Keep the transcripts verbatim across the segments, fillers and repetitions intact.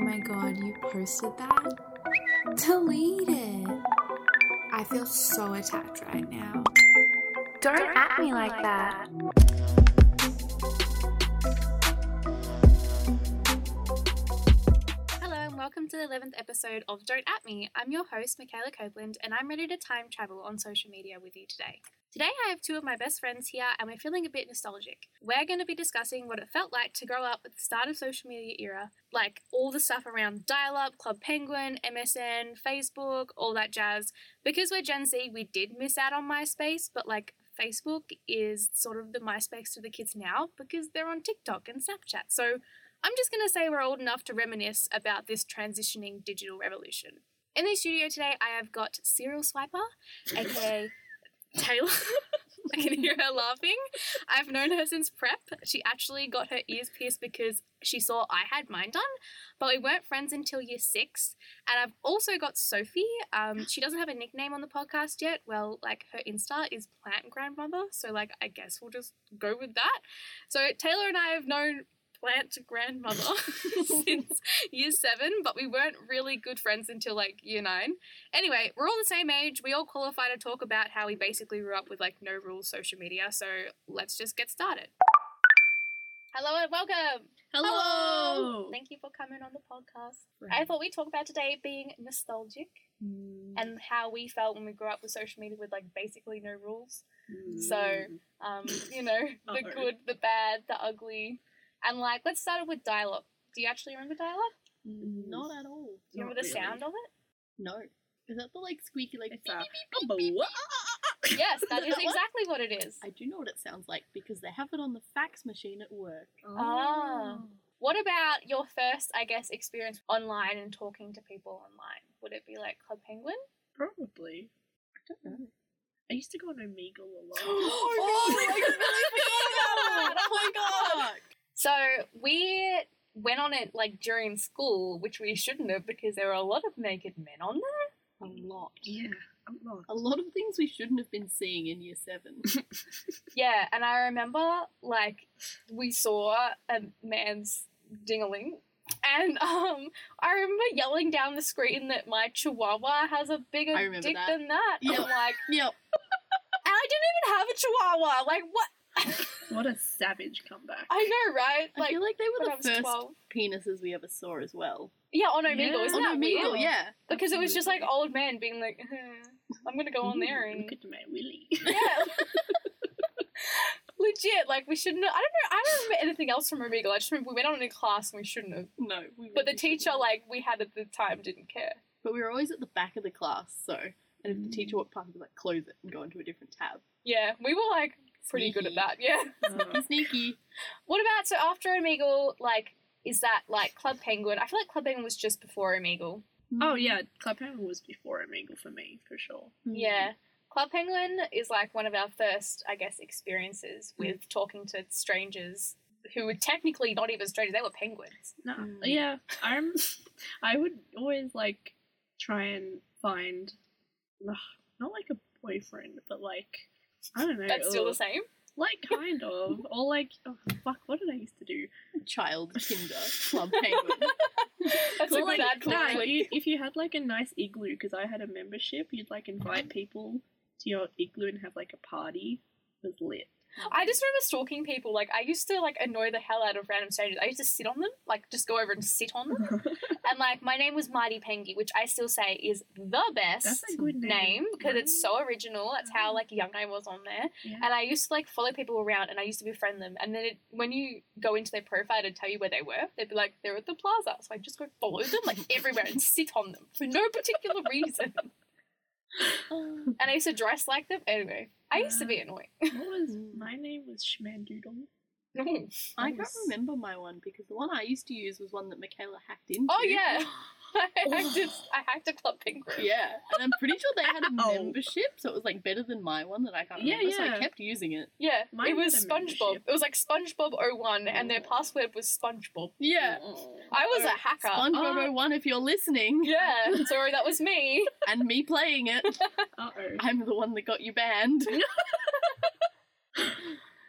my god, you posted that? Delete it. I feel so attacked right now. Don't, Don't at me like, like that. that. Welcome to the eleventh episode of Don't At Me. I'm your host, Michaela Copeland, and I'm ready to time travel on social media with you today. Today I have two of my best friends here, and we're feeling a bit nostalgic. We're going to be discussing what it felt like to grow up at the start of social media era, like all the stuff around dial-up, Club Penguin, M S N, Facebook, all that jazz. Because we're Gen Z, we did miss out on MySpace, but like Facebook is sort of the MySpace to the kids now because they're on TikTok and Snapchat. So I'm just going to say we're old enough to reminisce about this transitioning digital revolution. In the studio today, I have got Serial Swiper, aka Taylor. I can hear her laughing. I've known her since prep. She actually got her ears pierced because she saw I had mine done, but we weren't friends until year six. And I've also got Sophie. Um, she doesn't have a nickname on the podcast yet. Well, like her Insta is Plant Grandmother, so like I guess we'll just go with that. So Taylor and I have known Plant Grandmother since year seven, but we weren't really good friends until like year nine. Anyway, we're all the same age. We all qualify to talk about how we basically grew up with like no rules social media. So let's just get started. Hello and welcome. Hello. Hello. Thank you for coming on the podcast. Right. I thought we'd talk about today being nostalgic mm. and how we felt when we grew up with social media with like basically no rules. Mm. So, um, you know, the Uh-oh. good, the bad, the ugly. And, like, let's start with dial-up. Do you actually remember dial-up? Not at all. Do you remember the really. sound of it? No. Is that the, like, squeaky, like, beep, beep, beep, beep, beep. Yes, that is exactly what it is. I do know what it sounds like because they have it on the fax machine at work. Oh. Ah. What about your first, I guess, experience online and talking to people online? Would it be, like, Club Penguin? Probably. I don't know. I used to go on Omegle a lot. oh, oh, I completely forgot about that! Oh, my God! So we went on it like during school, which we shouldn't have because there were a lot of naked men on there. A lot. Yeah, a lot. A lot of things we shouldn't have been seeing in year seven. Yeah, and I remember like we saw a man's ding-a-ling and um, I remember yelling down the screen that my chihuahua has a bigger dick that. than that. Yep. And like, yep. And I didn't even have a chihuahua. Like, what? What a savage comeback. I know, right? Like, I feel like they were the first twelve penises we ever saw as well. Yeah, on Omegle. Yeah. Isn't on that Omegle, weird? yeah. Because absolutely. It was just like old men being like, eh, I'm going to go on there and... Look at my willy. Yeah. Legit, like we shouldn't have... I don't know, I don't remember anything else from Omegle. I just remember we went on in class and we shouldn't have. No. We but the teacher, like, we had at the time didn't care. But we were always at the back of the class, so... And if the teacher walked past, we'd like close it and go into a different tab. Yeah, we were like pretty Sneaky. good at that, yeah. Sneaky, sneaky. What about, so after Omegle, like, is that like Club Penguin? I feel like Club Penguin was just before Omegle. Oh yeah, Club Penguin was before Omegle for me, for sure. Yeah. Club Penguin is like one of our first, I guess, experiences with mm. talking to strangers who were technically not even strangers, they were penguins. No, mm. yeah, I'm, I would always like try and find, ugh, not like a boyfriend, but like, I don't know. That's still the same? Like, kind of. Or like, oh, fuck, what did I used to do? Child Tinder, Club Penguin. That's well, a good like, ad for nah, it. you, if you had like a nice igloo, because I had a membership, you'd like invite people to your igloo and have like a party. It was lit. I just remember stalking people. Like, I used to, like, annoy the hell out of random strangers. I used to sit on them, like, just go over and sit on them. And, like, my name was Mighty Pengy, which I still say is the best That's a good name. because right. it's so original. That's how, like, young I was on there. Yeah. And I used to, like, follow people around and I used to befriend them. And then it, when you go into their profile and tell you where they were, they'd be like, they're at the plaza. So I just go follow them, like, everywhere and sit on them for no particular reason. And I used to dress like them. Anyway, I used to be annoying. What was my name was Schmandoodle. No, I can't remember my one because the one I used to use was one that Michaela hacked into. Oh yeah, I hacked it. I hacked a Club Penguin. Yeah, and I'm pretty sure they had a Ow. membership, so it was like better than my one that I can't Yeah, remember. So yeah. I kept using it. Yeah, Mine it was had a SpongeBob. membership. It was like SpongeBob oh one, and their password was SpongeBob. Yeah, I was Oh, a hacker. SpongeBob Oh. oh one, if you're listening, Yeah, sorry, that was me. and me playing it, Uh-oh. I'm the one that got you banned.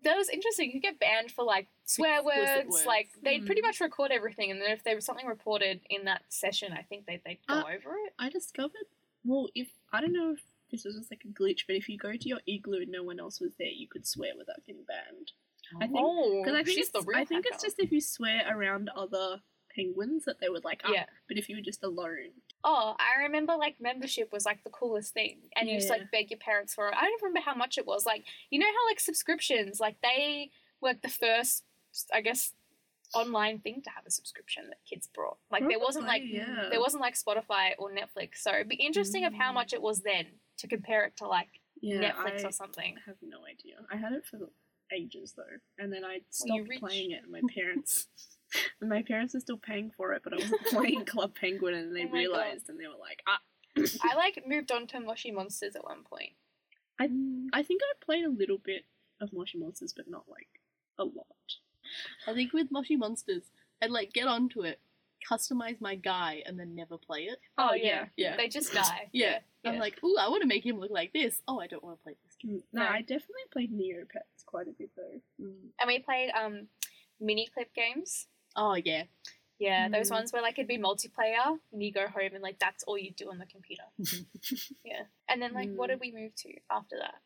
that was interesting. You get banned for like swear Explicit words. words. Like they'd pretty Mm. much record everything, and then if there was something reported in that session, I think they they'd go Uh, over it. I discovered, well, if, I don't know if this was just like a glitch, but if you go to your igloo and no one else was there, you could swear without getting banned. I think, Oh, because I think, she's it's, the real I think hacker. it's just if you swear around other penguins that they would like up, Yeah. but if you were just alone. Oh, I remember like membership was like the coolest thing, and you used to Yeah. like beg your parents for it. I don't remember how much it was. Like, you know how like subscriptions, like they were like the first, I guess, online thing to have a subscription that kids brought. Like there wasn't like Probably, yeah. there wasn't like Spotify or Netflix, so it'd be interesting of how Mm. much it was then to compare it to like yeah, Netflix I or something. have no idea. I had it for ages though, and then I you stopped rich. playing it. And my parents, and my parents are still paying for it, but I wasn't playing Club Penguin, and they Oh my God. realized, and they were like, ah. I like moved on to Moshi Monsters at one point. I I think I played a little bit of Moshi Monsters, but not like a lot. I think with Moshi Monsters, I'd like get onto it, customize my guy, and then never play it. Oh, Oh, yeah. yeah. Yeah. They just die. Yeah. yeah. I'm like, ooh, I want to make him look like this. Oh, I don't want to play this game. Mm, No, No. I definitely played Neopets quite a bit though. Mm. And we played um mini clip games. Oh, yeah. Yeah, those Mm. ones where like it'd be multiplayer and you go home and like that's all you do on the computer. Yeah. And then like what Mm. did we move to after that?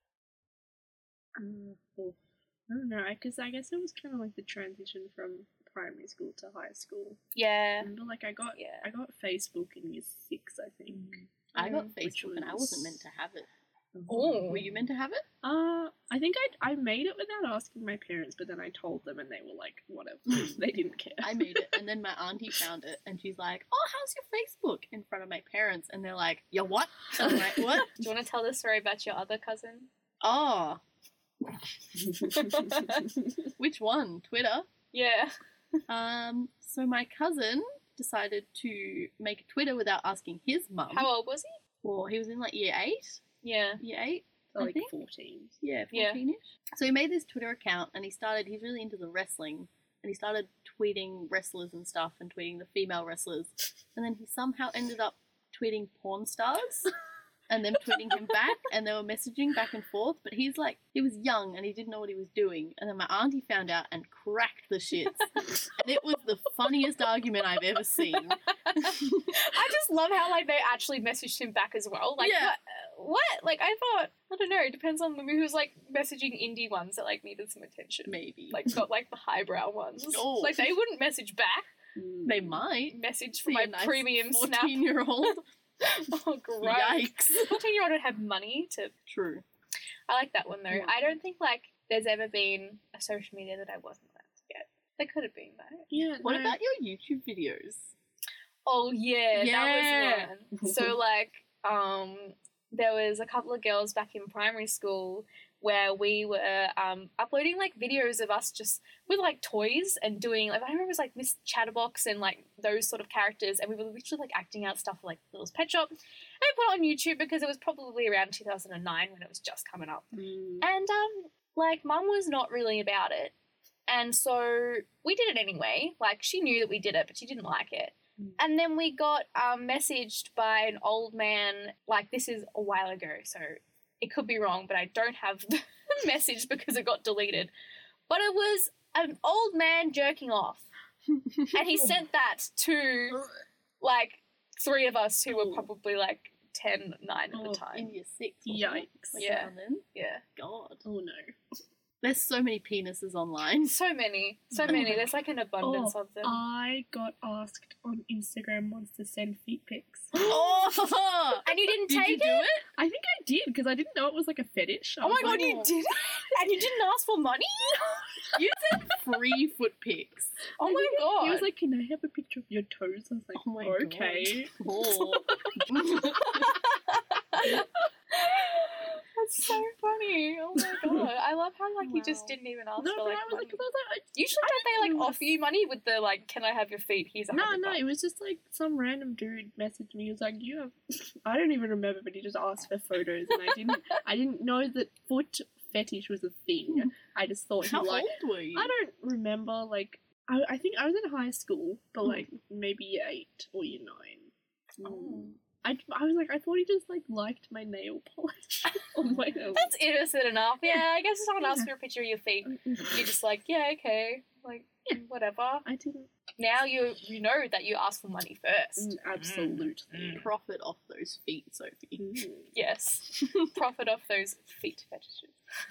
Uh, oh, I don't know, because I, guess it was kind of like the transition from primary school to high school. Yeah. Remember, like I got Yeah. I got Facebook in year six, I think. I got Mm. Which Facebook and I wasn't was- meant to have it. Oh. Were you meant to have it? Uh, I think I I made it without asking my parents, but then I told them and they were like, whatever. They didn't care. I made it, and then my auntie found it, and she's like, "Oh, how's your Facebook?" in front of my parents, and they're like, "Yeah, what?" I'm like, "What?" Do you want to tell the story about your other cousin? Oh, which one? Twitter. Yeah. Um, so my cousin decided to make a Twitter without asking his mum. How old was he? Well, he was in like year eight. Yeah. Year eight. So, I like think. fourteen. Yeah, Yeah. fourteen-ish. So he made this Twitter account, and he started. He's really into the wrestling, and he started tweeting wrestlers and stuff, and tweeting the female wrestlers, and then he somehow ended up tweeting porn stars, and then tweeting him back, and they were messaging back and forth. But he's like, he was young and he didn't know what he was doing, and then my auntie found out and cracked the shits, and it was the funniest argument I've ever seen. I just love how like they actually messaged him back as well. Like Yeah. what, what? Like I thought I don't know, it depends on maybe who's like messaging indie ones that like needed some attention. Maybe Like got like the highbrow ones. Oh. Like they wouldn't message back. Mm. they might. Message for See my a nice premium snap. fourteen-year-old. Oh gross. Yikes. fourteen year old would have money to True. I like that one though. Yeah. I don't think like there's ever been a social media that I wasn't allowed to get. There could have been though. Yeah. What no, about your YouTube videos? Oh yeah, Yeah. that was one. So like, um, there was a couple of girls back in primary school where we were um uploading like videos of us just with like toys and doing like I remember it was like Miss Chatterbox and like those sort of characters, and we were literally like acting out stuff for, like Littlest Pet Shop, and we put it on YouTube because it was probably around two thousand nine when it was just coming up. Mm. And um, like Mum was not really about it, and so we did it anyway. Like she knew that we did it, but she didn't like it. Mm. And then we got um, messaged by an old man. Like this is a while ago, so it could be wrong, but I don't have the message because it got deleted. But it was an old man jerking off, and he sent that to like three of us who were probably like ten, nine at Oh, the time. In year six. wasn't it? Yikes. Like Yeah. around then? Yeah. God. Oh no. There's so many penises online. So many, so many. There's like an abundance Oh, of them. I got asked on Instagram once to send feet pics. Oh! And you didn't Did take you it? do it? I think I did because I didn't know it was like a fetish. I Oh my was god, like, you did it? And you didn't ask for money? You said free foot pics. Oh my god. He was like, "Can I have a picture of your toes?" I was like, Oh my "Okay." Oh. That's so funny. Oh my god. I love how like you just Wow. didn't even ask No, for but like, I was like, money. 'cause I was like, I- Usually don't they know like what- offer you money with the like, can I have your feet? Here's a No, hundred no, bucks. it was just like some random dude messaged me. He was like, "You have," I don't even remember, but he just asked for photos, and I didn't, I didn't know that foot fetish was a thing. I just thought he How like, old were you? I don't remember. Like, I, I think I was in high school, but Hmm. like maybe year eight or year nine. Oh. I, I was like, I thought he just like liked my nail polish on my nose. That's innocent enough. Yeah, I guess if someone Yeah. asks for a picture of your feet, you're just like, yeah, okay, like Yeah. whatever. I didn't. Now you you know that you ask for money first. Mm, absolutely. Profit off those feet, Sophie. Mm. Yes, profit off those feet fetishes.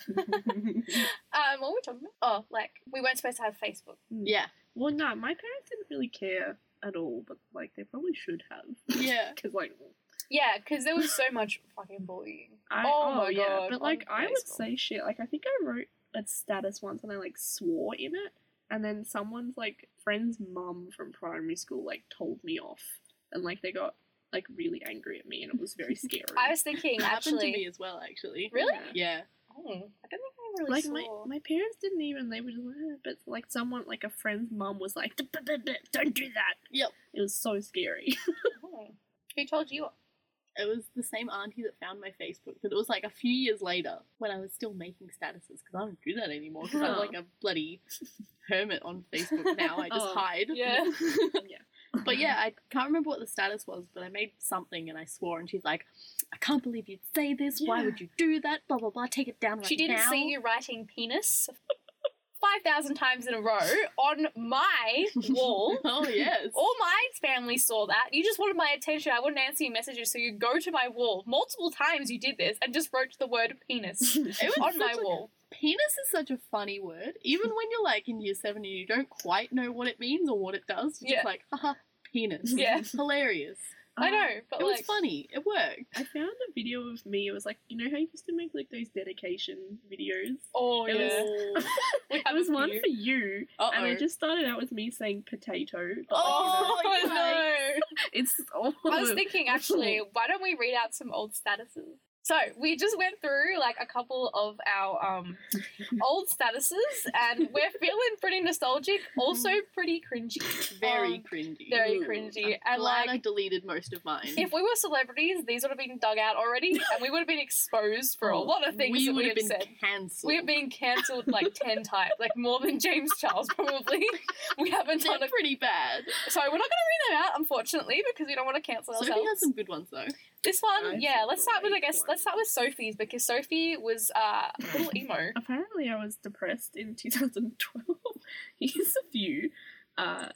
Um, what were we talking about? Oh, like we weren't supposed to have Facebook. Yeah. Well, no, my parents didn't really care at all, but like they probably should have. Yeah. Because like, Yeah, because there was so much fucking bullying. I, Oh my yeah, God, but like on I would Facebook. say shit. Like I think I wrote a status once and I like swore in it, and then someone's like friend's mum from primary school like told me off, and like they got like really angry at me, and it was very scary. I was thinking That happened to actually. me as well, actually. Really? Yeah. Oh, I don't think I really like saw. my my parents didn't even, they were just like, eh, but like someone, like a friend's mum was like, "D- d- d- d- don't do that. Yep. It was so scary. Oh. Who told you? It was the same auntie that found my Facebook, but it was like a few years later when I was still making statuses, because I don't do that anymore, because I'm Oh. like a bloody hermit on Facebook now. I just Oh. hide. Yeah. Yeah. But yeah, I can't remember what the status was, but I made something and I swore, and she's like, I can't believe you'd say this. Why Yeah. would you do that? Blah, blah, blah. Take it down right She didn't now. see you writing penis five thousand times in a row on my wall. Oh, yes. All my family saw that. You just wanted my attention. I wouldn't answer your messages, so you go to my wall. Multiple times you did this and just wrote the word penis It was on my such a- wall. Penis is such a funny word. Even when you're like in year seven and you don't quite know what it means or what it does, you're Yeah. just like, haha, penis. Yeah. Hilarious. I Uh, know, but It was like, funny. It worked. I found a video of me. It was like, you know how you used to make like those dedication videos? oh It yeah. was, We it have was a one few. for you, Uh-oh. and it just started out with me saying potato. But, Oh, like, you know, no. it's all I was thinking, actually, why don't we read out some old statuses? So we just went through like a couple of our um, old statuses, and we're feeling pretty nostalgic, also pretty cringy. Very Um, cringy. very Ooh. cringy. I'm And glad I like, deleted most of mine. if we were celebrities, these would have been dug out already, and we would have been exposed for a lot of things we that would we have have been said. cancelled. We have been cancelled like ten times, like more than James Charles probably. We haven't done They're a pretty bad. so we're not going to read them out, unfortunately, because we don't want to cancel Sophie ourselves. has some good ones though. This one, I yeah. see Let's start with, I great guess, one. let's start with Sophie's, because Sophie was uh, a little emo. Apparently, I was depressed in two thousand twelve. Here's a few. Uh,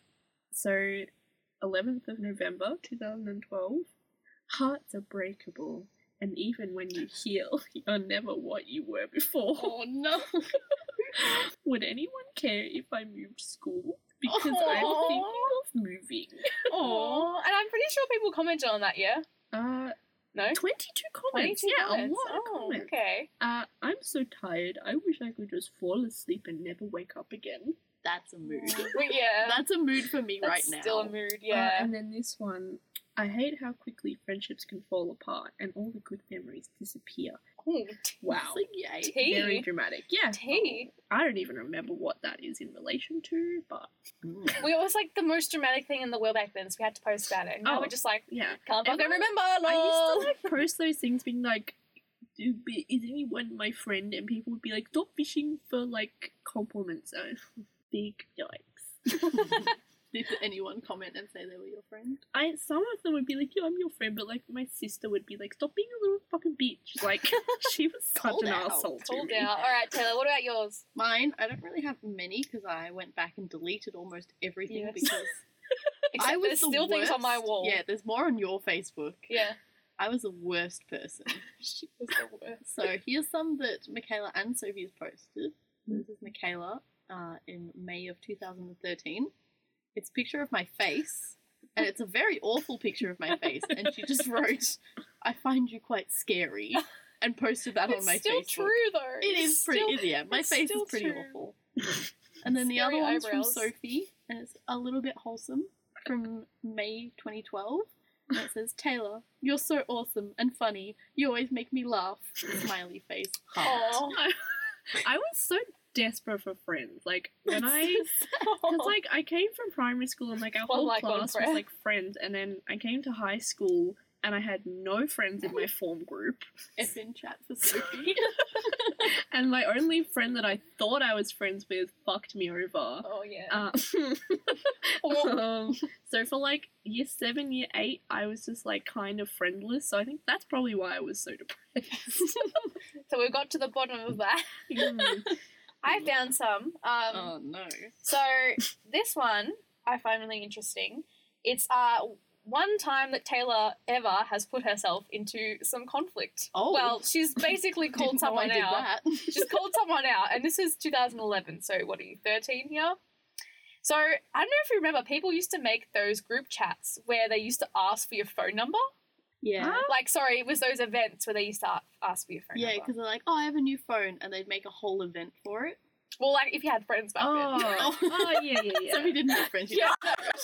so, eleventh of November, two thousand twelve. Hearts are breakable, and even when you heal, you're never what you were before. Oh no. Would anyone care if I moved school? Because I'm Aw. thinking of moving. Oh, and I'm pretty sure people commented on that, yeah? Uh, No? twenty-two comments. twenty-two yeah, comments. a lot of Oh, comments. okay. Uh, I'm so tired. I wish I could just fall asleep and never wake up again. That's a mood. But yeah, That's a mood for me that's right now. still a mood, Uh, yeah. and then this one, I hate how quickly friendships can fall apart and all the good memories disappear. Ooh, Wow. It's like, yay. tea. Very dramatic. Yeah. Tea. I don't even remember what that is in relation to, but Mm. We, it was like the most dramatic thing in the world back then, so we had to post about it. And now Oh. we're just like, yeah. can't fucking Everyone- remember, I lol. used to like post those things being like, "Do- be- is anyone my friend?" And people would be like, stop fishing for like compliments. Oh, big yikes. Did anyone comment and say they were your friend? I some of them would be like, "Yeah, I'm your friend," but like my sister would be like, "Stop being a little fucking bitch." Like she was such Called an out. asshole to Called me. out. All right, Taylor, what about yours? Mine, I don't really have many because I went back and deleted almost everything Yes. because Except I was there's the still things on my worst- wall. Yeah, there's more on your Facebook. Yeah. I was the worst person. She was the worst. So here's some that Michaela and Sophie has posted. This is Michaela uh, in May of two thousand thirteen. It's a picture of my face, and it's a very awful picture of my face. And she just wrote, "I find you quite scary," and posted that It's on my still Facebook. true, though. It is It's pretty. still- yeah, my it's face is still pretty true. awful. And then the Scary other one's eyebrows. from Sophie, and it's a little bit wholesome, from May twenty twelve. And it says, "Taylor, you're so awesome and funny. You always make me laugh." Smiley face. Heart. Aw. I was so desperate for friends. Like when I, because like I came from primary school and like our One whole like, one class was friend. like friends, and then I came to high school and I had no friends in my form group. F in chat for Sophie. And my only friend that I thought I was friends with fucked me over. Oh, yeah. Uh, um, so for like year seven, year eight, I was just like kind of friendless. So I think that's probably why I was so depressed. So we got to the bottom of that. Mm. I found some. Um, Oh no. So this one I find really interesting. It's uh one time that Taylor ever has put herself into some conflict. Oh. Well, she's basically called Didn't know someone I did out. that. She's called someone out, and this is two thousand eleven. So what are you, thirteen here? So I don't know if you remember, people used to make those group chats where they used to ask for your phone number. Yeah. Like, sorry, it was those events where they used to ask for your phone Yeah, number. because they're like, oh, I have a new phone, and they'd make a whole event for it. Well, like if you had friends back Oh, then. oh, yeah, yeah, yeah. So we didn't have friends. Yeah.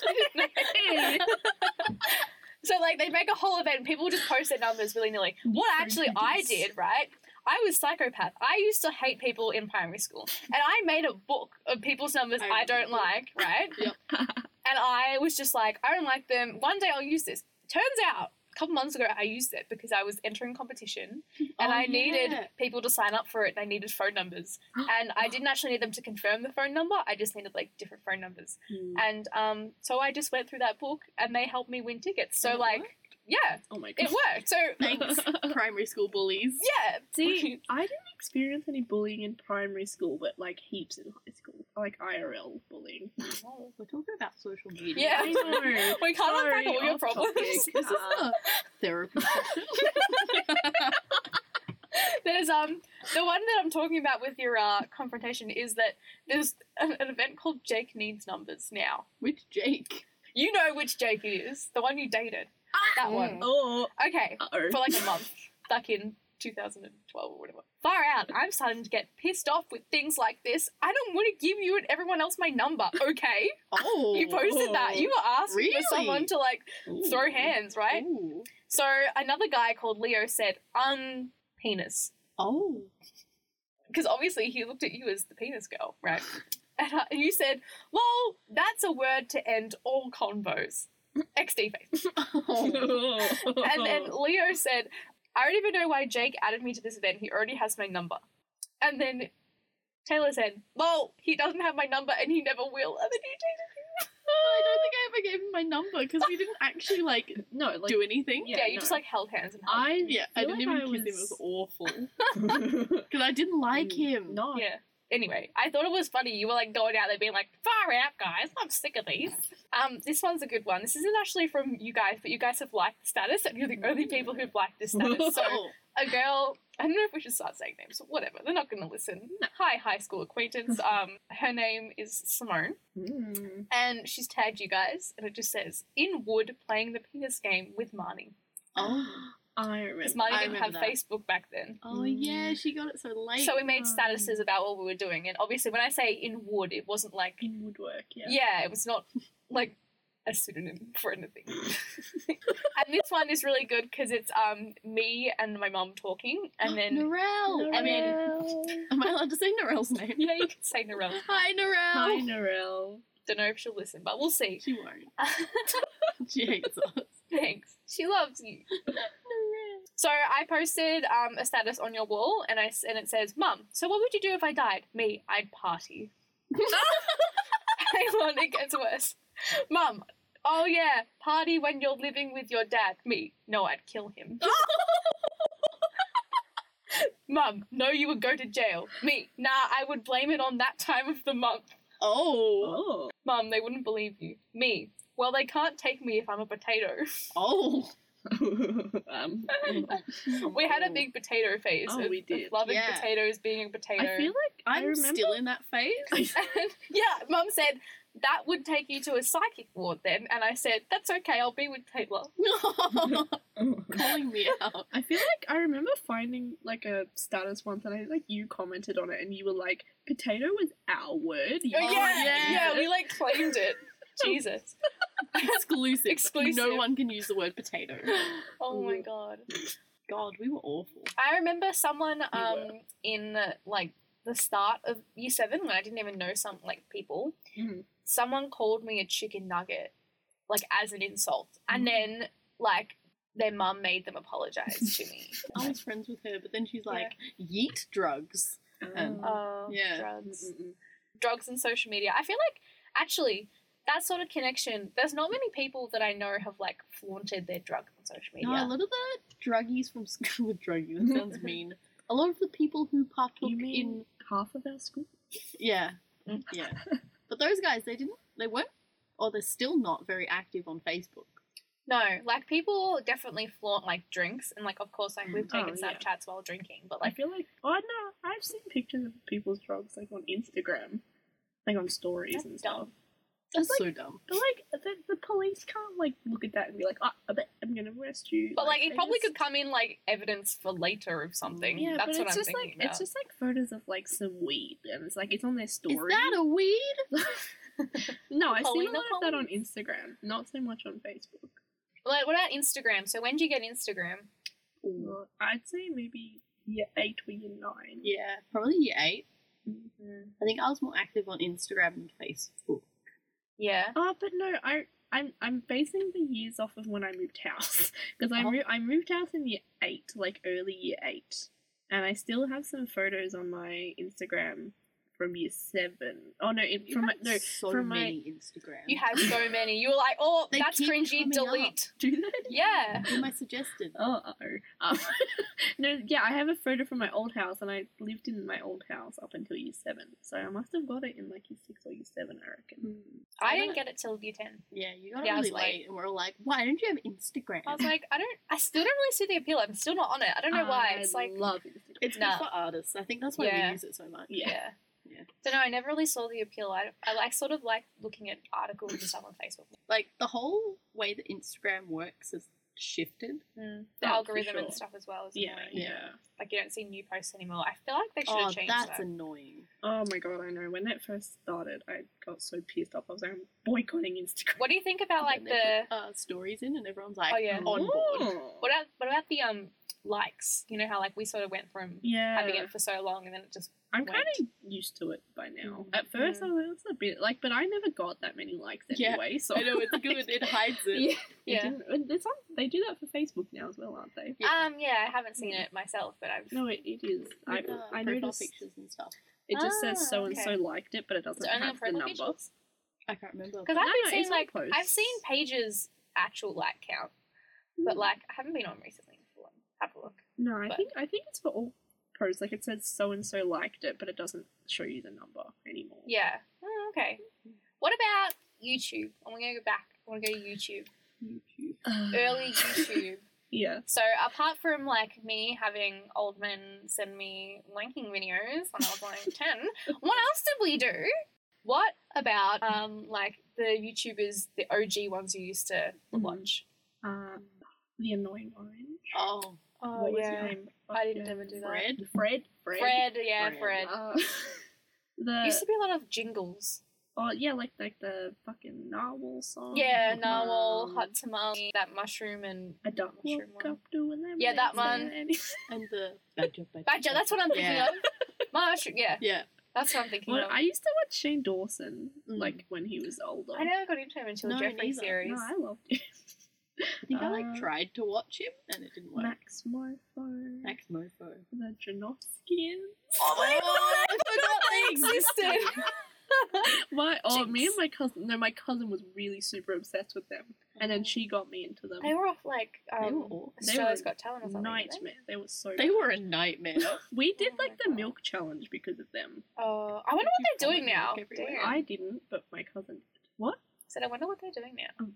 So, like, they'd make a whole event and people would just post their numbers willy-nilly. What actually I did, right, I was psychopath. I used to hate people in primary school. And I made a book of people's numbers I I, don't remember. like, right? Yep. And I was just like, I don't like them. One day I'll use this. Turns out, a couple months ago, I used it because I was entering competition and Oh, I needed yeah. people to sign up for it and I needed phone numbers. And I didn't actually need them to confirm the phone number. I just needed, like, different phone numbers. Hmm. And um, so I just went through that book and they helped me win tickets. So, And it like, worked? yeah, Oh my god. it worked. So, Thanks, primary school bullies. yeah. See, I didn't experience any bullying in primary school, but like heaps in high school. Like I R L bullying. Oh, we're talking about social media. Yeah. I know. We can't Sorry, unpack all your off problems. topic. This is Uh, a therapy session. There's um the one that I'm talking about with your uh, confrontation is that there's an, an event called Jake Needs Numbers now. Which Jake? You know which Jake it is, the one you dated. That one. oh. Okay, Uh-oh. for like a month, back in two thousand twelve or whatever. Far out. I'm starting to get pissed off with things like this. I don't want to give you and everyone else my number, okay? Oh. You posted that. You were asking Really? for someone to, like, Ooh. throw hands, right? Ooh. So another guy called Leo said, un penis. Oh. Because obviously he looked at you as the penis girl, right? And uh, you said, well, that's a word to end all convos. X D face. Oh. And then Leo said, I don't even know why Jake added me to this event. He already has my number. And then Taylor said, well, he doesn't have my number and he never will. And then he dated me. I don't think I ever gave him my number because we didn't actually like no, like do anything. Yeah, Yeah, you no. just like held hands and hugged. I Yeah, I feel didn't like even I kiss him. It was- was awful because I didn't like him. No. Yeah. Anyway, I thought it was funny. You were like going out there being like, far out, guys. I'm sick of these. Um, this one's a good one. This isn't actually from you guys, but you guys have liked the status, and you're the only people who've liked this status. So Oh. a girl, I don't know if we should start saying names, but whatever. They're not going to listen. Hi, high school acquaintance. Um, her name is Simone, Mm. and she's tagged you guys, and it just says, in Wood playing the penis game with Marnie. Oh. I remember. Because Marnie I didn't have remember that. Facebook back then. Oh yeah, she got it so late. So we made statuses about what we were doing, and obviously when I say in Wood, it wasn't like, in woodwork, yeah. yeah, it was not like a pseudonym for anything. And this one is really good because it's um me and my mum talking, and then Narelle. I mean, am I allowed to say Narelle's name? yeah, you can say Narelle. Hi, Narelle. Hi, Narelle. Don't know if she'll listen, but we'll see. She won't. She hates us. Thanks. She loves you. So I posted um, a status on your wall, and I s- and it says, "Mum, so what would you do if I died?" Me, I'd party. Hang on, it gets worse. Mum, oh yeah, party when you're living with your dad. Me, no, I'd kill him. Mum, no, you would go to jail. Me, nah, I would blame it on that time of the month. Oh. Oh. Mum, they wouldn't believe you. Me, well, they can't take me if I'm a potato. Oh. um, We had a big potato phase. Oh, of, we of did. loving Yeah. potatoes, being a potato. I feel like I I'm remember. still in that phase. And, yeah, Mum said, that would take you to a psychic ward then. And I said, that's okay, I'll be with Taylor. Calling me out. I feel like I remember finding like a status once, and I think like you commented on it, and you were like, "Potato was our word." You Oh, yeah, yeah. yeah, we like claimed it. Jesus. Exclusive. Exclusive. No one can use the word potato. Oh my god. God, we were awful. I remember someone were. um in uh, like the start of year seven when I didn't even know some like people. Mhm. Someone called me a chicken nugget, like as an insult, and Mm. then like their mum made them apologise to me. I was friends with her, but then she's like, yeet drugs. And Oh, Yeah. drugs. Mm-mm-mm. Drugs and social media. I feel like, actually, that sort of connection, there's not many people that I know have, like, flaunted their drugs on social media. No, a lot of the druggies from school with druggies, that sounds mean. A lot of the people who partook You mean in half of our school? yeah, Mm. yeah. But those guys, they didn't, they weren't, or they're still not very active on Facebook. No, like, people definitely flaunt, like, drinks, and, like, of course, like, we've Oh, taken yeah. Snapchats while drinking, but, I like, feel like, oh no, I've seen pictures of people's drugs like on Instagram, like on stories That's and stuff. dumb. That's It's so dumb. But like, the, the police can't like look at that and be like, oh, I bet I'm gonna arrest you. but, like, it they probably just- could come in, like, evidence for later of something. Yeah, That's but what it's I'm just thinking like about. it's just like photos of like some weed, and it's like it's on their story. Is that a weed? No, I see a Paulina lot of that on Collins? Instagram, not so much on Facebook. Like, what about Instagram? So when do you get Instagram? Well, I'd say maybe year eight or year nine. Yeah, probably year eight. Mm. I think I was more active on Instagram and Facebook. Yeah. Oh, but no, I I'm I'm basing the years off of when I moved house because I Oh. moved I moved house in year eight, like early year eight, and I still have some photos on my Instagram from year seven. Oh no, it, You from my had no so from my many Instagram. You had so many. You were like, oh, They that's keep cringy, coming delete. do that. Yeah. Who am I suggested? Oh, uh-oh. Um, no, yeah, I have a photo from my old house, and I lived in my old house up until year seven. So I must have got it in like year six or year seven, I reckon. Hmm. I I didn't got get it till year ten. Yeah, you got it Yeah, I was really late, late. and we're all like, "Why don't you have Instagram?" I was like, I don't, I still don't really see the appeal. I'm still not on it. I don't know why. I It's like, love Instagram. it's Nah. good for artists. I think that's why Yeah. we use it so much. Yeah. yeah. Yeah. So no, I never really saw the appeal. I, I like sort of like looking at articles and stuff on Facebook. Like the whole way that Instagram works has shifted. Mm. The Oh, for algorithm and sure. stuff as well is Yeah, annoying. yeah. Like you don't see new posts anymore. I feel like they should Oh, have changed that's that. annoying. Oh my god, I know. When that first started, I got so pissed off. I was like, I'm boycotting Instagram. What do you think about like And the? they put, uh, stories in, and everyone's like, Oh, yeah. on board. Oh. What about what about the um likes? You know how like we sort of went from Yeah. having it for so long and then it just I'm went. kind of used to it by now. Mm. At first, Mm. I was like, it's a bit like, but I never got that many likes Yeah, anyway. So I know it's good. It hides it. Yeah, Yeah. It didn't- it's on, they do that for Facebook now as well, aren't they? Yeah. Um yeah, I haven't seen it myself, but I've No, it, it is. I With, uh, I profile noticed pictures and stuff. it just Ah, says so and so okay. liked it, but it It's doesn't only on have the profile number. pictures. I can't remember. Because No, I've been no, seeing it's on like I've posts. seen Paige's actual like count, but like I haven't been on recently. For one. Have a look. No, I But- think I think it's for all posts. Like it says so and so liked it, but it doesn't show you the number anymore. Yeah. Oh, okay. What about YouTube? I'm gonna go back. I want to go to YouTube. YouTube. Early YouTube. Yeah. So apart from like me having old men send me wanking videos when I was like ten, what else did we do? What about um like the YouTubers, the O G ones you used to Mhm. watch? Um, the annoying orange. Oh, Oh What was his name? I didn't Fucking ever do that. Fred. Fred. Fred. Fred, yeah, Fred. Fred. Uh, the Used to be a lot of jingles. oh yeah, like like the fucking narwhal song. Yeah, narwhal, Um, hot tamale, that mushroom and A duck mushroom woke one. up doing them. Yeah, that legs one. and- And the badger. Badger, Badger. That's what I'm thinking Yeah. of. Mushroom, yeah, Yeah. that's what I'm thinking Well, of. I used to watch Shane Dawson Mm. like when he was older. I never got into him until No, Jeffrey neither. series. No, I loved it. I think I like Uh, tried to watch him and it didn't work. Max Mofo. Max Mofo. The Janowskians. Oh my Oh, I forgot they existed. My oh, me Jinx. and my cousin. No, my cousin was really super obsessed with them, and then she got me into them. They were off like They um, were awesome. They Australia's were Got Talent or something. weren't they? Nightmare. They were so. They were a nightmare. We did Oh like my the God. milk challenge because of them. Oh, I wonder Did what you they're doing follow now. Milk everywhere? Damn. I didn't, but my cousin did. What? said, I wonder what they're doing now.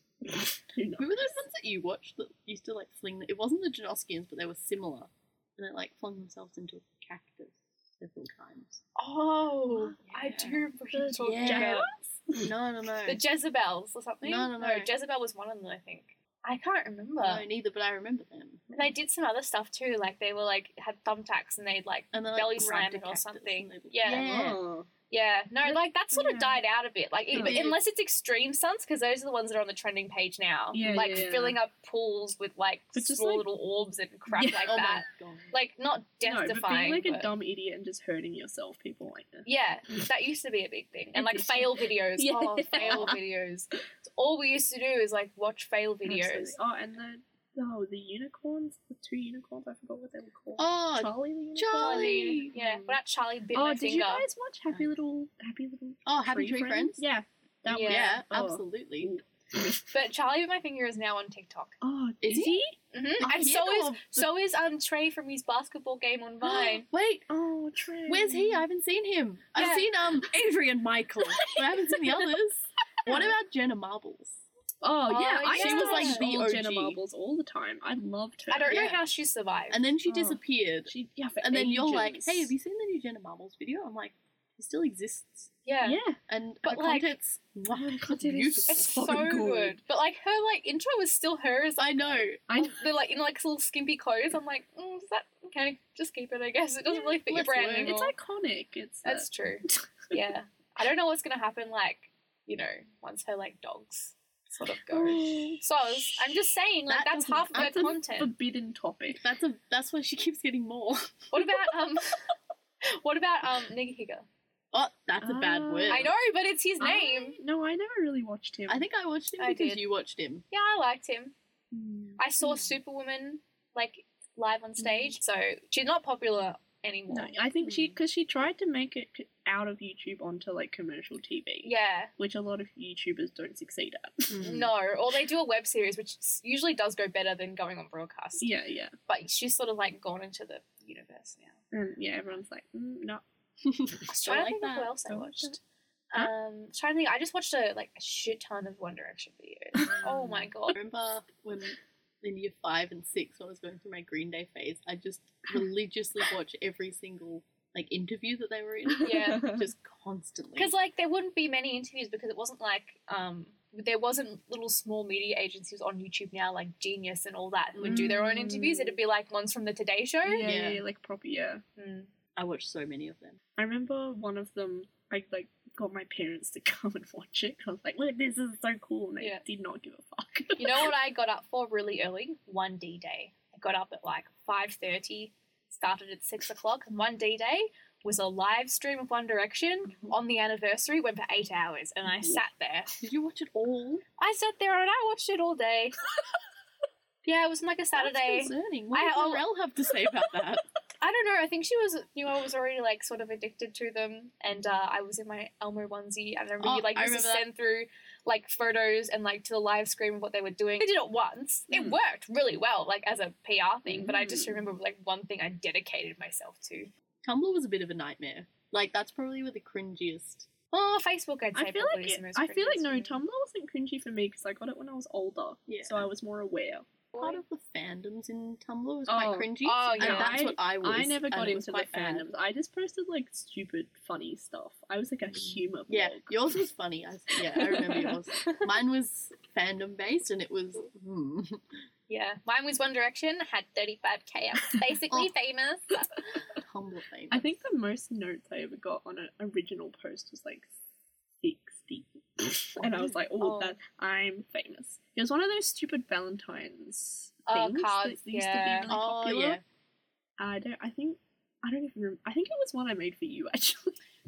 Who knows? Who were those ones that you watched that used to like fling? It wasn't the Janoskians, but they were similar, and they like flung themselves into a cactus several times. Oh, I Yeah. do remember what you're The talking Yeah. about. No, no, no. The Jezebels or something? No, no, no. Jezebel was one of them, I think. I can't remember. no, neither, but I remember them. And they did some other stuff too, like they were like had thumbtacks and they'd like And they, like, belly grabbed slam a it or cactus something. and they- Yeah. Yeah. Oh. Yeah, no, But- like that sort of yeah. died out a bit. Like, It it- did. unless it's extreme stunts, because those are the ones that are on the trending page now. Yeah, like yeah, yeah. filling up pools with like But just, small like- little orbs and crap Yeah. like Oh that. my god. Like not death No, but being defying. like a but- dumb idiot and just hurting yourself, people like that. Yeah, that used to be a big thing. And It like used- fail videos. Oh, Yeah. fail videos. So all we used to do is like watch fail videos. Absolutely. Oh, and the Oh, the unicorns, the two unicorns. I forgot what they were called. Oh, Charlie the unicorn. Charlie. Yeah, Mm. what that Charlie bit Oh, my did finger. you guys watch Happy Little Happy Little? Oh, Happy Tree Friends? Yeah, that Yeah. was. Yeah, oh. absolutely. But Charlie bit my finger is now on TikTok. Oh, Is is he? he? hmm I And hear so is of the- so is um Trey from his basketball game on Vine. Wait, Oh, Trey. where's he? I haven't seen him. I've Yeah. seen um Adrian Michael, but I haven't seen the others. What about Jenna Marbles? Oh yeah, Oh, I yeah. used to Like watch the all O G. Jenna Marbles all the time. I loved her. I don't know Yeah. how she survived. And then she Oh. disappeared. She yeah, for And then you're like, ages. hey, have you seen the new Jenna Marbles video? I'm like, she still exists. yeah. Yeah, And But, her like- content's wow, content is beautiful. It's so so, good. good. But like her like intro was still hers. I know. I know. They're like in like little skimpy clothes. I'm like, mm, is that okay? Just keep it, I guess. It doesn't Yeah, really fit your let's brand learn. anymore. It's iconic. It's That's uh, true. Yeah. I don't know what's gonna happen. Like, you know, once her like dogs sort of go. Oh. So I'm just saying, like That that's doesn't- half of her that's a content. forbidden topic. That's a that's why she keeps getting more. What about um? what about um Nigahiga? Oh, that's a bad Ah. word. I know, but it's his name. I, no, I never really watched him. I think I watched him I because did. you watched him. Yeah, I liked him. Mm. I saw Superwoman like live on stage, so she's not popular anymore. No, I think she because she tried to make it c- out of YouTube onto like commercial T V, Yeah, which a lot of YouTubers don't succeed at. no, or they do a web series, which s- usually does go better than going on broadcast. Yeah, yeah, But she's sort of like gone into the universe now. and yeah, everyone's like, mm, no. I was trying to like think of that. what else I Don't like watched. Huh? Um, trying to think. I just watched a like a shit ton of One Direction videos. Oh my I god. remember when in year five and six when I was going through my Green Day phase, I just religiously watched every single like interview that they were in. Yeah. Just constantly. Because like there wouldn't be many interviews because it wasn't like um there wasn't little small media agencies on YouTube now like Genius and all that who would do their own interviews. Mm. It'd be like ones from the Today Show. yeah, Yeah. yeah, like proper, yeah. Mm. I watched so many of them. I remember one of them. I like got my parents to come and watch it. I was like, "Look, this is so cool," and they Yeah. did not give a fuck. You know what I got up for really early? one D Day. I got up at like five thirty, started at six o'clock, and one D Day was a live stream of One Direction on the anniversary, went for eight hours, and I sat there. Did you watch it all? I sat there and I watched it all day. Yeah, it was like a Saturday. That's concerning. What I- does I'll- Morel have to say about that? I don't know. I think she was knew I was already like sort of addicted to them, and uh, I was in my Elmo onesie, and I remember Oh, you like I used to remember that. send through like photos and like to the live stream of what they were doing. I did it once. It Mm. worked really well, like as a P R thing. But I just Mm. remember like one thing I dedicated myself to. Tumblr was a bit of a nightmare. Like that's probably where the cringiest. Oh, Facebook, I'd say I feel probably like is it, the most. I feel like cringiest no, for me. Tumblr wasn't cringy for me because I got it when I was older, Yeah. so I was more aware. Part of the fandoms in Tumblr was Oh, quite cringy. oh, And yeah. that's I- what I was. I never and got it was into the quite bad. fandoms. I just posted like stupid, funny stuff. I was like a humor blog. Yeah, yours was funny. I, yeah, I remember yours. Mine was fandom based, and it was. Hmm. Yeah, mine was One Direction. Had thirty-five K. I was basically Oh. famous. Tumblr famous. I think the most notes I ever got on an original post was like sixty. And I was like, oh, Oh. that I'm famous. It was one of those stupid Valentine's Oh, things cards, that used yeah. to be really Oh popular. yeah. I don't. I think. I don't even remember. I think it was one I made for you actually.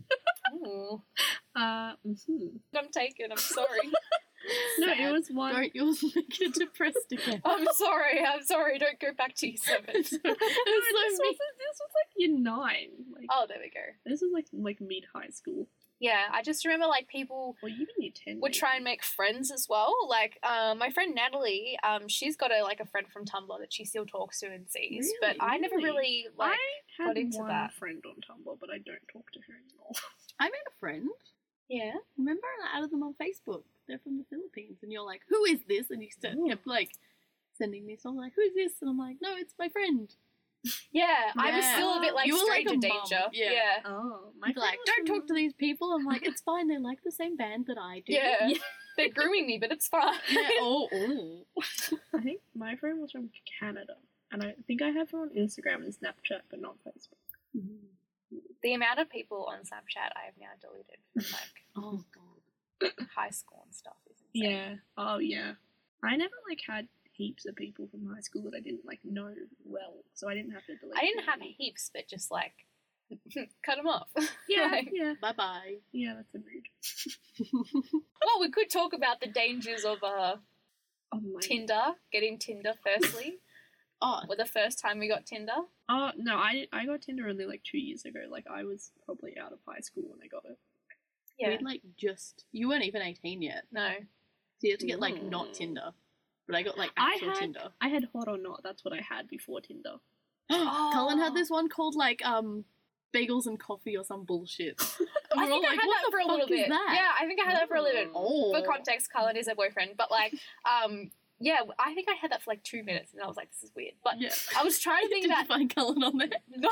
Ooh, Uh, mhm. I'm taken. I'm sorry. No, Sad. it was one. Don't yours make it depressed again. I'm sorry. I'm sorry. Don't go back to year seven. It's so No, this, mean. was, this was like year nine. Like Oh, there we go. this was like like mid high school Yeah, I just remember like people or even year ten. would maybe. try and make friends as well. Like, um, my friend Natalie, um, she's got a like a friend from Tumblr that she still talks to and sees. But Really? I never Really? really like. I had got into one that. friend on Tumblr, but I don't talk to her anymore. I made a friend. Yeah. Remember, and I added them on Facebook. They're from the Philippines, and you're like, "Who is this?" And he st- Ooh. kept like sending me. So I'm like, "Who is this?" And I'm like, "No, it's my friend." Yeah, I was Yeah. still a bit like You were like stranger a mum, danger. yeah. Yeah. Oh, my He'd be like, friend was "Don't from- talk to these people." I'm like, "It's fine. They like the same band that I do." Yeah. Yeah. They're grooming me, but it's fine. Yeah, oh, oh. I think my friend was from Canada, and I think I have her on Instagram and Snapchat, but not Facebook. The amount of people on Snapchat I have now deleted from like Oh god. high school and stuff is insane. Yeah. Oh yeah. I never like had heaps of people from high school that I didn't like know well, so I didn't have to delete. I didn't have them. heaps, but just like cut them off. Yeah, Like, yeah, Bye bye. yeah. That's a rude. well, we could talk about the dangers of uh Oh my. Tinder, getting Tinder firstly. Oh, Well, the first time we got Tinder. Oh no, I I got Tinder only like two years ago. Like I was probably out of high school when I got it. Yeah. we'd like just you weren't even eighteen yet, No. so you had to get like not Mm. Tinder. But I got like I actual had Tinder. I had Hot or Not. That's what I had before Tinder. Cullen Oh. had this one called like um bagels and coffee or some bullshit. And I we're all think I like, had what that the for a little fuck is bit. that? Yeah, I think I had that for a little bit. Oh. For context, Cullen is a boyfriend, but like, um, yeah, I think I had that for like two minutes, and I was like, this is weird. But Yeah. I was trying to think Did you about find Cullen on there? no.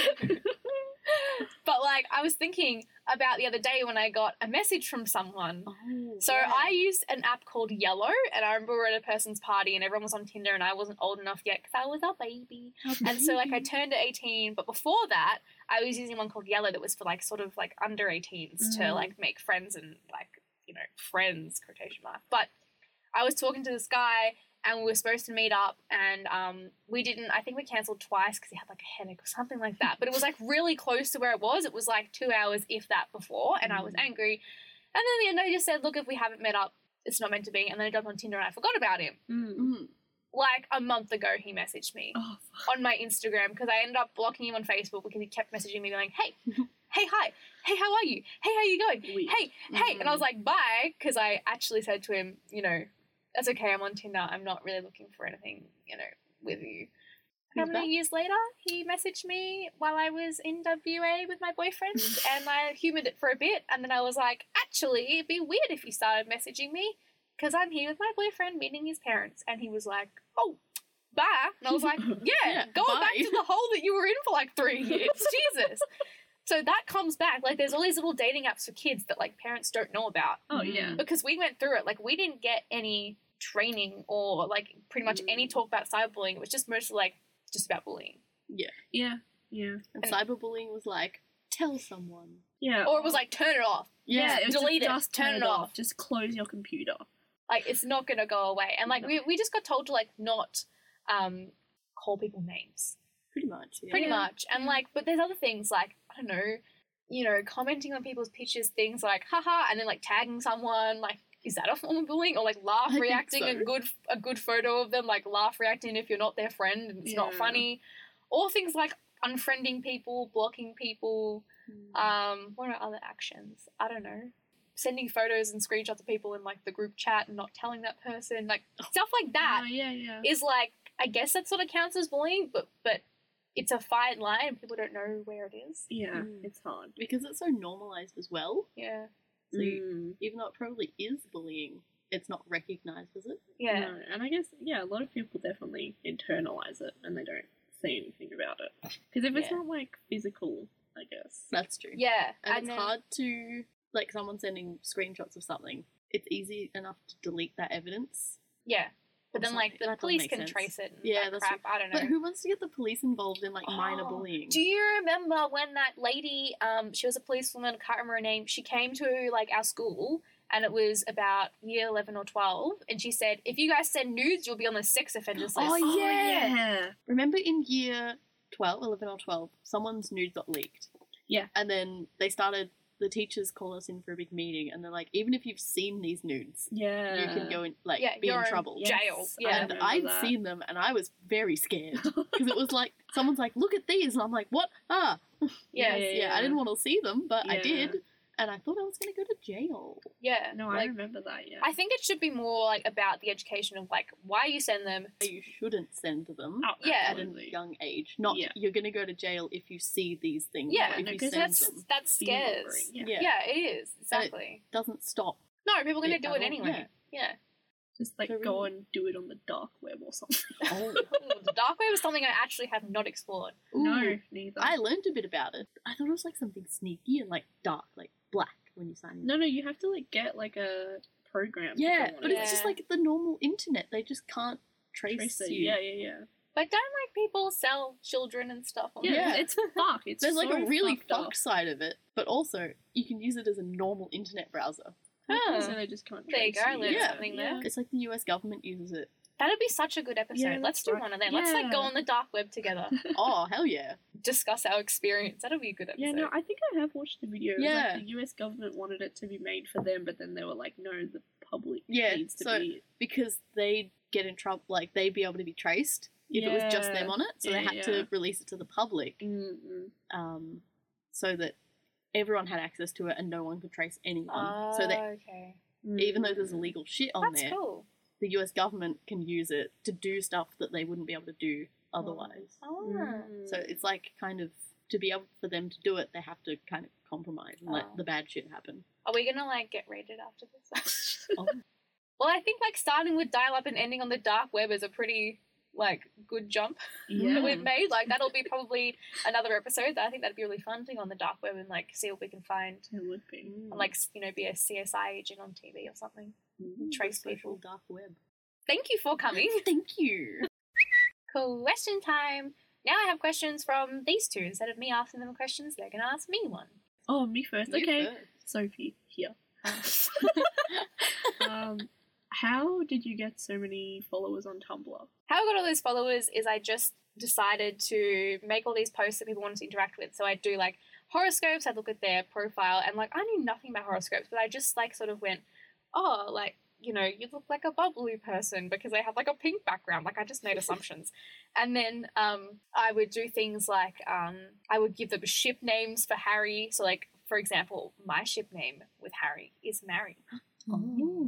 But like, I was thinking about the other day when I got a message from someone. Oh, So yeah. I used an app called Yellow, and I remember we were at a person's party, and everyone was on Tinder, and I wasn't old enough yet because I was a baby. And so like I turned to eighteen, but before that, I was using one called Yellow that was for like sort of like under eighteens to Mm. like make friends and like, you know, friends, quotation mark. But I was talking to this guy, and we were supposed to meet up, and um, we didn't. I think we cancelled twice because he had like a headache or something like that. But it was like really close to where it was. It was like two hours, if that, before, and I was Mm. angry. And then in the end, I just said, "Look, if we haven't met up, it's not meant to be." And then I jumped on Tinder, and I forgot about him. Mm. Mm. Like a month ago, he messaged me Oh, fuck. on my Instagram because I ended up blocking him on Facebook because he kept messaging me going, "Hey, hey, hi, hey, how are you? Hey, how you going? Weird. Hey, hey," and I was like, "Bye," because I actually said to him, you know, that's okay, I'm on Tinder, I'm not really looking for anything, you know, with you. How Who's many that? years later, he messaged me while I was in W A with my boyfriend, and I humoured it for a bit, and then I was like, actually, it'd be weird if you started messaging me, because I'm here with my boyfriend meeting his parents, and he was like, oh, bye, and I was like, yeah, Yeah, go bye. back to the hole that you were in for like three years, Jesus. So that comes back, like there's all these little dating apps for kids that like parents don't know about, Oh yeah. because we went through it, like we didn't get any training or like pretty much any Mm. talk about cyberbullying. It was just mostly like just about bullying. Yeah. Yeah. And And- cyberbullying was like, tell someone. Yeah. Or it was like, turn it off. yeah. It was delete it, just, just turn turn it it off. off. Just close your computer. Like it's not gonna go away. And like No. we we just got told to like not um call people names. Pretty much. Yeah. Pretty Yeah. much. And like but there's other things like, I don't know, you know, commenting on people's pictures, things like haha, and then like tagging someone, like is that a form of bullying? Or like laugh I think reacting a so. good a good photo of them, like laugh reacting if you're not their friend and it's not Yeah. funny. Or things like unfriending people, blocking people. Mm. Um, what are other actions? I don't know. Sending photos and screenshots of people in like the group chat and not telling that person, like stuff like that Oh yeah. Yeah. is like, I guess that sort of counts as bullying, but but it's a fine line and people don't know where it is. yeah. Mm. It's hard. Because it's so normalized as well. Yeah, So you- Mm. even though it probably is bullying, it's not recognized as it. yeah, No, and I guess yeah, a lot of people definitely internalize it and they don't say anything about it. Because if it's Yeah. not like physical, I guess. That's true. yeah. And, it's then- hard to, like, someone sending screenshots of something. It's easy enough to delete that evidence. Yeah, but or then like something. the That doesn't police make can sense. trace it. And Yeah, that that's crap. I don't know. But who wants to get the police involved in, like, minor Oh, bullying? Do you remember when that lady, um, she was a policewoman, I can't remember her name, she came to like our school and it was about year eleven or twelve and she said, if you guys send nudes, you'll be on the sex offenders list. Oh, yeah. yeah. Remember in year twelve, eleven or twelve, someone's nude got leaked. Yeah. And then they started, the teachers call us in for a big meeting and they're like, even if you've seen these nudes, Yeah. you can go in, like, Yeah, be you're in in trouble. Yes, jail. I Yeah. And remember I'd that. seen them and I was very scared because it was like, someone's like, look at these. And I'm like, what? Ah. Yeah, Yes, yeah, I didn't want to see them, but I Yeah. did. And I thought I was going to go to jail. yeah. No, I like, remember that, yeah. I think it should be more like about the education of like why you send them. You shouldn't send them Oh, Yeah. at a absolutely. young age. Not Yeah. you're going to go to jail if you see these things. Yeah, or if no, you 'cause send That's them. that scares. Fear-mongering, Yeah. Yeah, it is exactly. Doesn't stop. No, people are gonna it do at it all, anyway. Yeah. Just like So go really- and do it on the dark web or something. Oh. Ooh, the dark web is something I actually have not explored. No, Ooh. neither. I learned a bit about it. I thought it was like something sneaky and like dark, like black when you sign in. No, no, you have to like get like a program. to Yeah, go on but it. it's just Yeah. like the normal internet. They just can't trace, Trace it. you. Yeah, yeah, yeah. But don't like people sell children and stuff on Yeah, there? Yeah. it's fucked. It's There's like so a really fucked up. fuck side of it, but also you can use it as a normal internet browser. Huh. So they just can't. There you trace go, I learned Yeah. something there. It's like the U S government uses it. That'd be such a good episode. Yeah, Let's that's do right. one of them. Let's like go Yeah. on the dark web together, Oh, hell yeah. discuss our experience. That'll be a good episode. Yeah, no, I think I have watched the video. It was Yeah. like the U S government wanted it to be made for them, but then they were like, no, the public Yeah, needs to so- be. because they'd get in trouble, like they'd be able to be traced if it was just Yeah. them on it. So Yeah, they had yeah. to release it to the public, Mm-mm. um, so that everyone had access to it and no one could trace anyone. so that okay. even though there's illegal shit on That's there, cool. the U S government can use it to do stuff that they wouldn't be able to do otherwise. Oh. Mm. So it's like kind of to be able for them to do it, they have to kind of compromise and Oh. let the bad shit happen. Are we gonna like get rated after this? Oh. Well, I think like starting with dial-up and ending on the dark web is a pretty like good jump Yeah. that we've made. Like that'll be probably another episode. I think that'd be really fun thing on the dark web and like see what we can find. It would be. And, like you know, be a C S I agent on T V or something. Mm. Trace The social people. dark web. Thank you for coming. Thank you. Question time. Now I have questions from these two. Instead of me asking them questions, they're gonna ask me one. Oh, me first. You Okay. first. Sophie, here. um, how did you get so many followers on Tumblr? How I got all those followers is I just decided to make all these posts that people wanted to interact with. So I'd do like horoscopes, I'd look at their profile, and like I knew nothing about horoscopes, but I just like sort of went, oh, like, you know, you look like a bubbly person because they have like a pink background. Like I just made assumptions. And then um, I would do things like um, I would give them ship names for Harry. So like, for example, my ship name with Harry is Mary. Oh.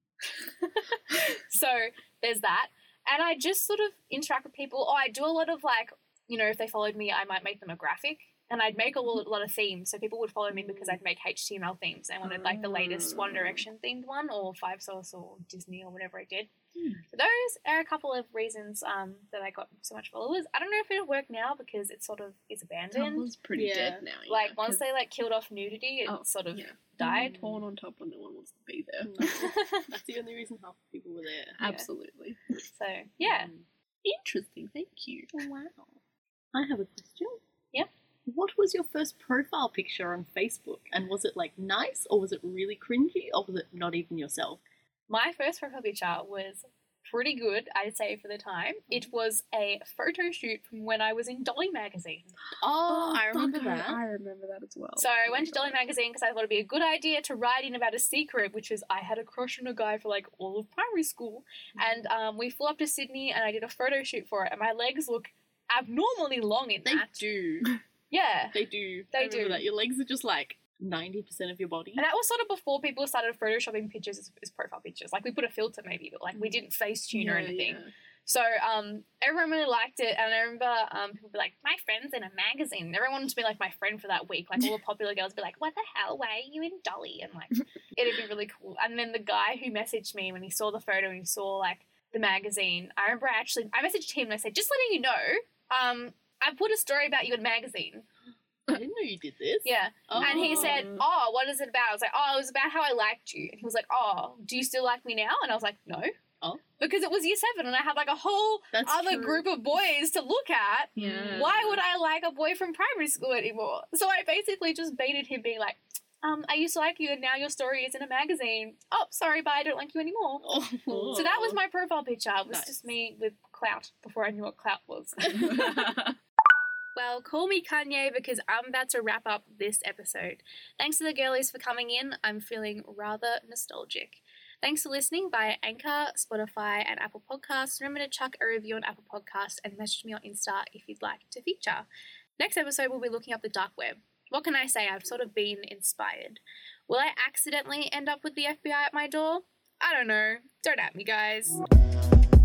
So there's that. And I just sort of interact with people. Oh, I do a lot of like, you know, if they followed me, I might make them a graphic. And I'd make a lot, a lot of themes. So people would follow me because I'd make H T M L themes. I wanted like the latest One Direction themed one or Five Source or Disney or whatever I did. Hmm. So those are a couple of reasons um, that I got so much followers. I don't know if it'll work now because it sort of is abandoned. Tumblr's pretty Yeah. dead now. Yeah, Like once 'cause- they like killed off nudity, it Oh, sort of yeah. died. Porn on top when no one wants to be there. That's the only reason half the people were there. Absolutely. So yeah. Mm. Interesting. Thank you. Wow. I have a question. Yep. What was your first profile picture on Facebook? And was it like nice or was it really cringy or was it not even yourself? My first profile picture was pretty good, I'd say, for the time. It was a photo shoot from when I was in Dolly magazine. Oh, I remember fuck, that. I, I remember that as well. So I Oh went my to Dolly God. magazine because I thought it'd be a good idea to write in about a secret, which was I had a crush on a guy for like all of primary school. And um, we flew up to Sydney and I did a photo shoot for it. And my legs look abnormally long in They that. do. Yeah. They do. They I remember do. that. Your legs are just like ninety percent of your body. And that was sort of before people started photoshopping pictures as, as profile pictures. Like we put a filter maybe, but like we didn't face tune or Yeah, anything. yeah. So um, everyone really liked it, and I remember um, people would be like, "My friend's in a magazine." And everyone wanted to be like my friend for that week. Like all the popular girls would be like, "What the hell? Why are you in Dolly?" And like it'd be really cool. And then the guy who messaged me when he saw the photo and he saw like the magazine, I remember I actually I messaged him and I said, "Just letting you know, um, I put a story about you in a magazine." I didn't know you did this. Yeah. Oh. And he said, "Oh, what is it about?" I was like, "Oh, it was about how I liked you." And he was like, "Oh, do you still like me now?" And I was like, "No." Oh. Because it was year seven and I had like a whole That's other true. group of boys to look at. Yeah. Why would I like a boy from primary school anymore? So I basically just baited him being like, um, I used to like you and now your story is in a magazine. Oh, sorry, bye, I don't like you anymore. Oh. So that was my profile picture. It was Nice. just me with clout before I knew what clout was. Well, call me Kanye because I'm about to wrap up this episode. Thanks to the girlies for coming in. I'm feeling rather nostalgic. Thanks for listening via Anchor, Spotify, and Apple Podcasts. Remember to chuck a review on Apple Podcasts and message me on Insta if you'd like to feature. Next episode, we'll be looking up the dark web. What can I say? I've sort of been inspired. Will I accidentally end up with the F B I at my door? I don't know. Don't at me, guys.